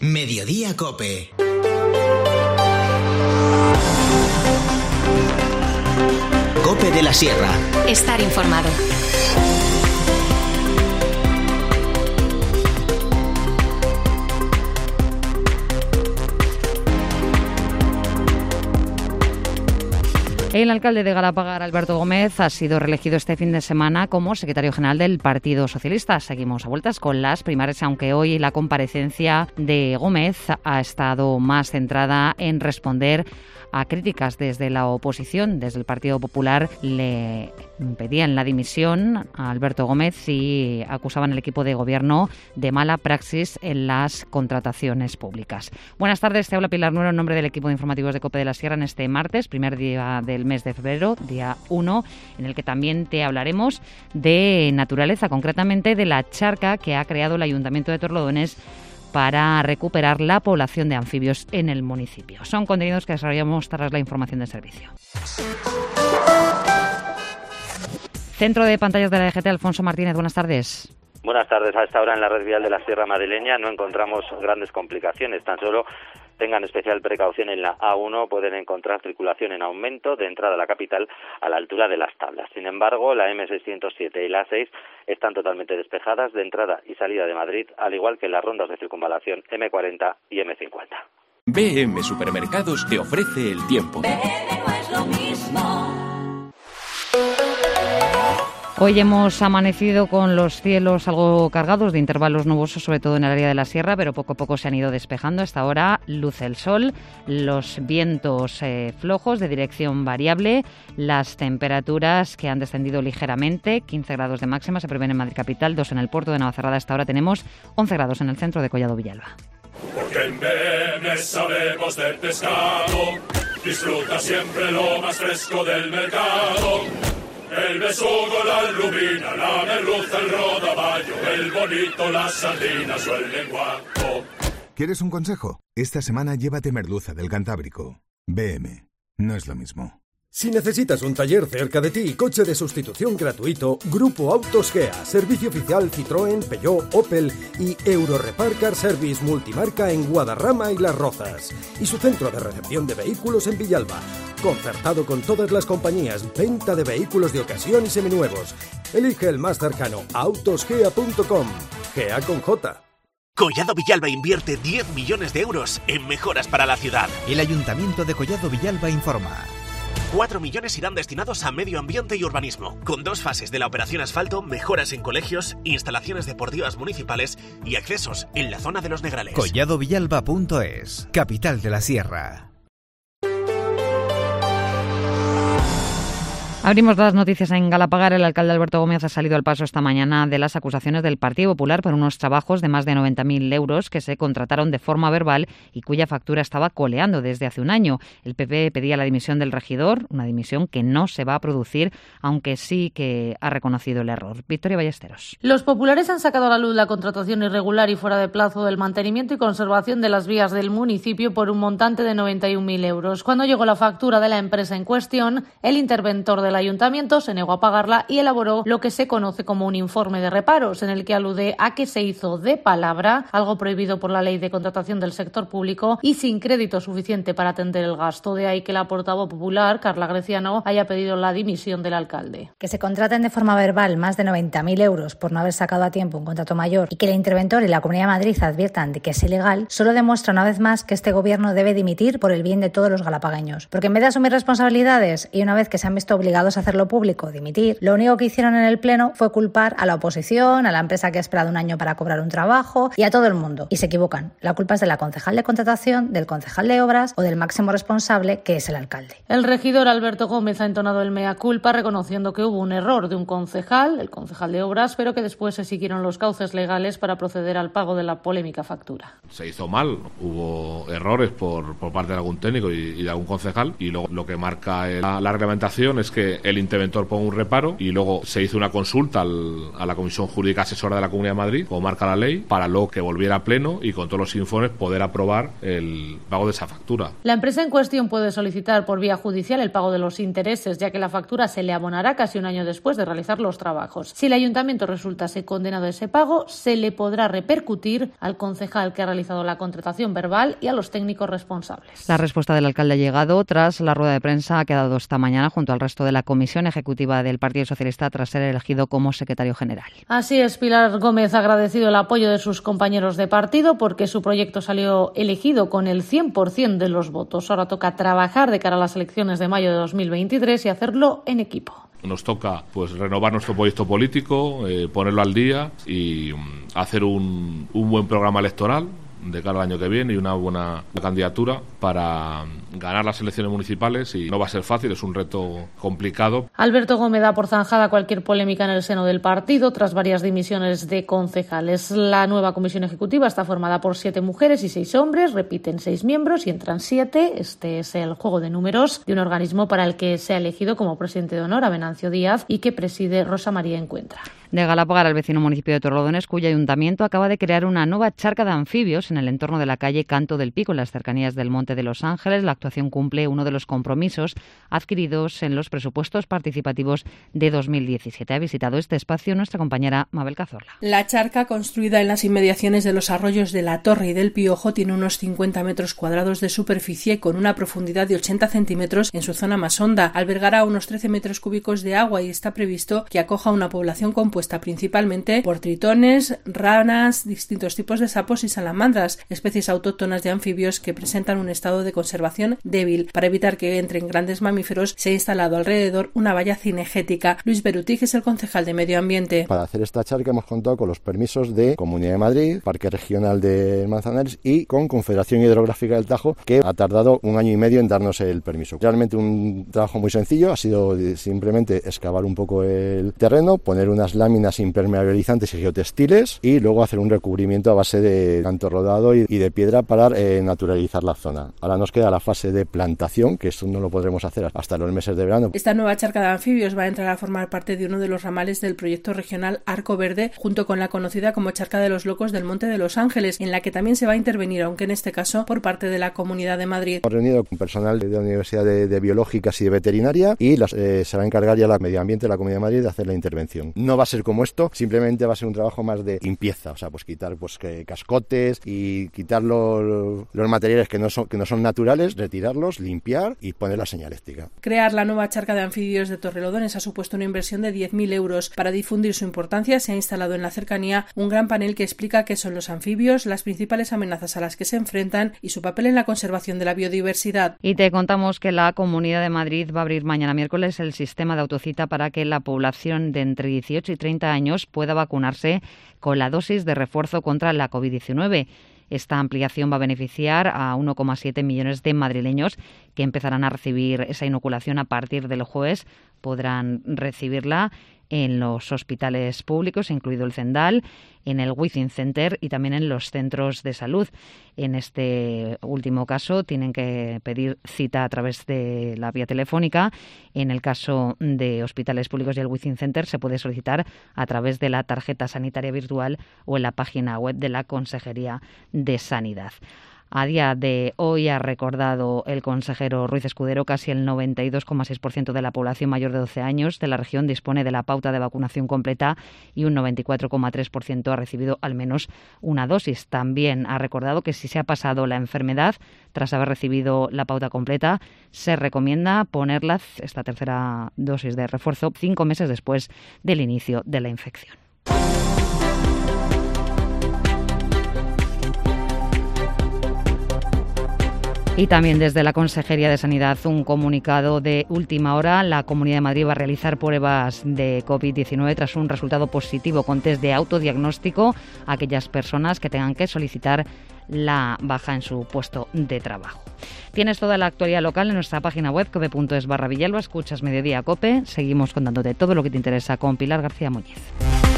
Mediodía Cope. Cope de la Sierra. Estar informado. El alcalde de Galapagar, Alberto Gómez, ha sido reelegido este fin de semana como secretario general del Partido Socialista. Seguimos a vueltas con las primarias, aunque hoy la comparecencia de Gómez ha estado más centrada en responder a críticas desde la oposición. Desde el Partido Popular le pedían la dimisión a Alberto Gómez y acusaban al equipo de gobierno de mala praxis en las contrataciones públicas. Buenas tardes, te habla Pilar Nuero en nombre del equipo de informativos de COPE de la Sierra en este martes, primer día del mes de febrero, día 1, en el que también te hablaremos de naturaleza, concretamente de la charca que ha creado el Ayuntamiento de Torrelodones para recuperar la población de anfibios en el municipio. Son contenidos que desarrollamos tras la información del servicio. Centro de pantallas de la DGT, Alfonso Martínez, buenas tardes. Buenas tardes. A esta hora en la red vial de la Sierra Madrileña no encontramos grandes complicaciones, tan solo tengan especial precaución en la A1, pueden encontrar circulación en aumento de entrada a la capital a la altura de las Tablas. Sin embargo, la M607 y la A6 están totalmente despejadas de entrada y salida de Madrid, al igual que las rondas de circunvalación M40 y M50. BM Supermercados te ofrece el tiempo. BM no es lo mismo. Hoy hemos amanecido con los cielos algo cargados de intervalos nubosos, sobre todo en el área de la sierra, pero poco a poco se han ido despejando. Hasta ahora luce el sol, los vientos flojos de dirección variable, las temperaturas que han descendido ligeramente, 15 grados de máxima se prevén en Madrid capital, 2 en el puerto de Navacerrada. Hasta ahora tenemos 11 grados en el centro de Collado Villalba. Porque en BM sabemos de pescado, disfruta siempre lo más fresco del mercado. El besugo, la lubina, la merluza, el rodaballo, el bonito, las sardinas o el lenguaco. ¿Quieres un consejo? Esta semana llévate merluza del Cantábrico. BM, no es lo mismo. Si necesitas un taller cerca de ti, coche de sustitución gratuito, Grupo Autos Gea, servicio oficial Citroën, Peugeot, Opel y Eurorepar Car Service multimarca en Guadarrama y Las Rozas. Y su centro de recepción de vehículos en Villalba. Concertado con todas las compañías, venta de vehículos de ocasión y seminuevos. Elige el más cercano, autosgea.com. Gea con J. Collado Villalba invierte 10 millones de euros en mejoras para la ciudad. El Ayuntamiento de Collado Villalba informa. 4 millones irán destinados a medio ambiente y urbanismo, con 2 fases de la operación asfalto, mejoras en colegios, instalaciones deportivas municipales y accesos en la zona de los Negrales. Colladovillalba.es, capital de la Sierra. Abrimos las noticias en Galapagar. El alcalde Alberto Gómez ha salido al paso esta mañana de las acusaciones del Partido Popular por unos trabajos de más de 90.000 euros que se contrataron de forma verbal y cuya factura estaba coleando desde hace un año. El PP pedía la dimisión del regidor, una dimisión que no se va a producir, aunque sí que ha reconocido el error. Victoria Ballesteros. Los populares han sacado a la luz la contratación irregular y fuera de plazo del mantenimiento y conservación de las vías del municipio por un montante de 91.000 euros. Cuando llegó la factura de la empresa en cuestión, el interventor del ayuntamiento se negó a pagarla y elaboró lo que se conoce como un informe de reparos, en el que alude a que se hizo de palabra, algo prohibido por la ley de contratación del sector público, y sin crédito suficiente para atender el gasto. De ahí que la portavoz popular, Carla Greciano, haya pedido la dimisión del alcalde. Que se contraten de forma verbal más de 90.000 euros por no haber sacado a tiempo un contrato mayor y que el interventor y la Comunidad de Madrid adviertan de que es ilegal, solo demuestra una vez más que este gobierno debe dimitir por el bien de todos los galapagueños. Porque en vez de asumir responsabilidades y una vez que se han visto obligados a hacerlo público, dimitir, lo único que hicieron en el pleno fue culpar a la oposición, a la empresa que ha esperado un año para cobrar un trabajo y a todo el mundo. Y se equivocan. La culpa es de la concejal de contratación, del concejal de obras o del máximo responsable, que es el alcalde. El regidor Alberto Gómez ha entonado el mea culpa reconociendo que hubo un error de un concejal, el concejal de obras, pero que después se siguieron los cauces legales para proceder al pago de la polémica factura. Se hizo mal, hubo errores por parte de algún técnico y de algún concejal, y luego lo que marca la reglamentación es que que el interventor ponga un reparo, y luego se hizo una consulta a la Comisión Jurídica Asesora de la Comunidad de Madrid, como marca la ley, para luego que volviera a pleno y con todos los informes poder aprobar el pago de esa factura. La empresa en cuestión puede solicitar por vía judicial el pago de los intereses, ya que la factura se le abonará casi un año después de realizar los trabajos. Si el ayuntamiento resultase condenado a ese pago, se le podrá repercutir al concejal que ha realizado la contratación verbal y a los técnicos responsables. La respuesta del alcalde ha llegado tras la rueda de prensa que ha dado esta mañana junto al resto de la comisión ejecutiva del Partido Socialista tras ser elegido como secretario general. Así es, Pilar Gómez ha agradecido el apoyo de sus compañeros de partido porque su proyecto salió elegido con el 100% de los votos. Ahora toca trabajar de cara a las elecciones de mayo de 2023 y hacerlo en equipo. Nos toca pues renovar nuestro proyecto político, ponerlo al día y hacer un buen programa electoral de cara al año que viene y una buena candidatura para ganar las elecciones municipales, y no va a ser fácil, es un reto complicado. Alberto Gómez da por zanjada cualquier polémica en el seno del partido tras varias dimisiones de concejales. La nueva comisión ejecutiva está formada por 7 mujeres y 6 hombres, repiten 6 miembros y entran 7. Este es el juego de números de un organismo para el que se ha elegido como presidente de honor a Venancio Díaz y que preside Rosa María Encuentra. De Galapagar al vecino municipio de Torrelodones, cuyo ayuntamiento acaba de crear una nueva charca de anfibios en el entorno de la calle Canto del Pico, en las cercanías del Monte de los Ángeles. La actuación cumple uno de los compromisos adquiridos en los presupuestos participativos de 2017. Ha visitado este espacio nuestra compañera Mabel Cazorla. La charca, construida en las inmediaciones de los arroyos de la Torre y del Piojo, tiene unos 50 metros cuadrados de superficie con una profundidad de 80 centímetros en su zona más honda. Albergará unos 13 metros cúbicos de agua y está previsto que acoja una población compuesta principalmente por tritones, ranas, distintos tipos de sapos y salamandras, especies autóctonas de anfibios que presentan un estado de conservación débil. Para evitar que entren grandes mamíferos, se ha instalado alrededor una valla cinegética. Luis Berutig es el concejal de Medio Ambiente. Para hacer esta charca hemos contado con los permisos de Comunidad de Madrid, Parque Regional de Manzanares y con Confederación Hidrográfica del Tajo, que ha tardado 1 año y medio en darnos el permiso. Realmente un trabajo muy sencillo, ha sido simplemente excavar un poco el terreno, poner unas láminas impermeabilizantes y geotextiles y luego hacer un recubrimiento a base de canto rodado y de piedra para naturalizar la zona. Ahora nos queda la fase de plantación, que esto no lo podremos hacer hasta los meses de verano. Esta nueva charca de anfibios va a entrar a formar parte de uno de los ramales del proyecto regional Arco Verde, junto con la conocida como Charca de los Locos del Monte de los Ángeles, en la que también se va a intervenir, aunque en este caso por parte de la Comunidad de Madrid. Hemos reunido con personal de la Universidad de Biológicas y de Veterinaria y se va a encargar ya la Medio Ambiente de la Comunidad de Madrid de hacer la intervención. No va a ser como esto, simplemente va a ser un trabajo más de limpieza, o sea, pues quitar cascotes y quitar los materiales que no son naturales, retirarlos, limpiar y poner la señalética. Crear la nueva charca de anfibios de Torrelodones ha supuesto una inversión de 10.000 euros. Para difundir su importancia se ha instalado en la cercanía un gran panel que explica qué son los anfibios, las principales amenazas a las que se enfrentan y su papel en la conservación de la biodiversidad. Y te contamos que la Comunidad de Madrid va a abrir mañana miércoles el sistema de autocita para que la población de entre 18 y 30 años pueda vacunarse con la dosis de refuerzo contra la COVID-19. Esta ampliación va a beneficiar a 1,7 millones de madrileños que empezarán a recibir esa inoculación a partir del jueves. Podrán recibirla en los hospitales públicos, incluido el Zendal, en el Within Center y también en los centros de salud. En este último caso tienen que pedir cita a través de la vía telefónica. En el caso de hospitales públicos y el Within Center se puede solicitar a través de la tarjeta sanitaria virtual o en la página web de la Consejería de Sanidad. A día de hoy, ha recordado el consejero Ruiz Escudero, casi el 92,6% de la población mayor de 12 años de la región dispone de la pauta de vacunación completa y un 94,3% ha recibido al menos una dosis. También ha recordado que si se ha pasado la enfermedad tras haber recibido la pauta completa, se recomienda ponerla, esta tercera dosis de refuerzo, 5 meses después del inicio de la infección. Y también desde la Consejería de Sanidad, un comunicado de última hora. La Comunidad de Madrid va a realizar pruebas de COVID-19 tras un resultado positivo con test de autodiagnóstico a aquellas personas que tengan que solicitar la baja en su puesto de trabajo. Tienes toda la actualidad local en nuestra página web cope.es/Villalba. Escuchas Mediodía Cope. Seguimos contándote todo lo que te interesa con Pilar García Muñiz.